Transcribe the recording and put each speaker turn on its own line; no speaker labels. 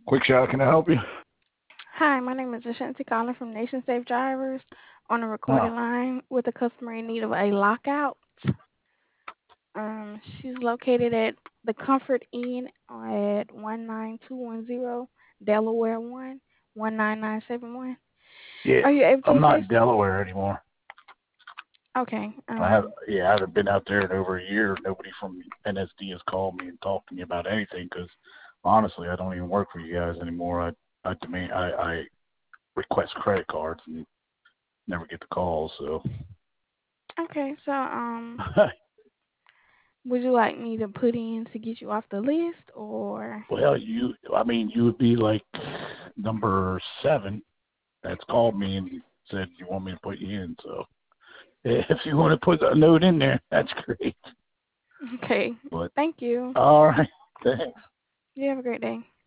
Quick shot, can I help you?
Hi, my name is Ashanti calling from Nation Safe Drivers on a recorded
Oh,
line with a customer in need of a lockout. She's located at the Comfort Inn at 19210 Delaware 19971.
yeah.
Are you able to
I'm not in
assist?
Delaware anymore.
Okay.
I haven't been out there in over a year. Nobody from NSD has called me and talked to me about anything because honestly, I don't even work for you guys anymore. I request credit cards and never get the calls. So,
Okay. So would you like me to put in to get you off the list or?
well, you would be like number 7 that's called me and said you want me to put you in. So, if you want to put a note in there, that's great.
Okay.
But
Thank you.
all right, thanks.
You have a great day.